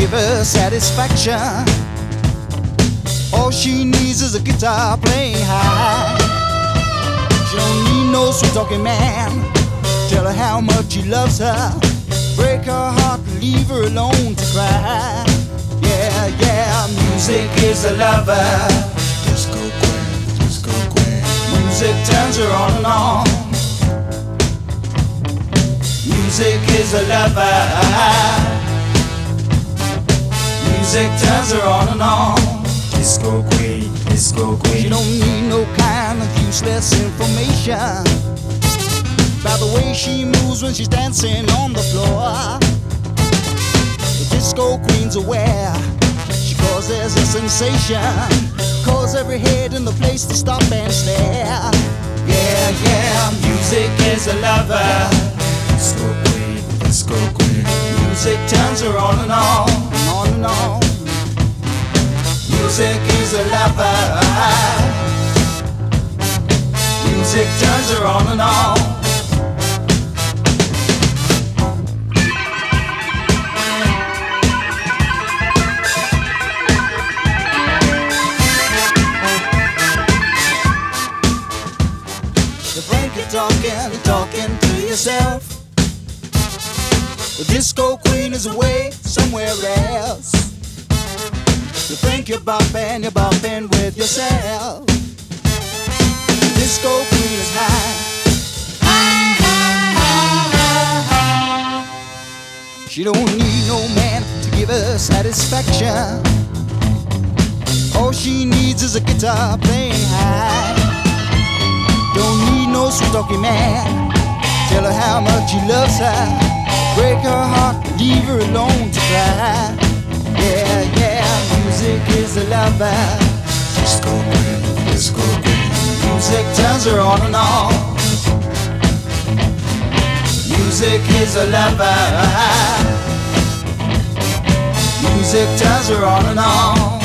give her satisfaction. All she needs is a guitar playing high. She don't need no sweet talking man. Tell her how much he loves her. Break her heart, leave her alone to cry. Yeah, yeah, music is a lover. Disco queen, disco queen. Music turns her on and on. Music is a lover. Music turns her on and on. Disco queen, disco queen. She don't need no kind of useless information by the way she moves when she's dancing on the floor. The disco queen's aware. She causes a sensation, cause every head in the place to stop and stare. Yeah, yeah, music is a lover. Disco queen, disco queen. Music turns her on and on, and on and on. Music is a lover. Music turns her on and on. The Frank, you're talking to yourself. The disco queen is away somewhere else. You think you're bopping with yourself. The disco queen is high. She don't need no man to give her satisfaction. All she needs is a guitar playing high. Don't need no sweet talking man. Tell her how much he loves her. Break her heart, leave her alone to cry. Yeah, yeah, music is a lover. Disco queen, disco queen. Music turns her on and on. Music is a lover. Music turns her on and on.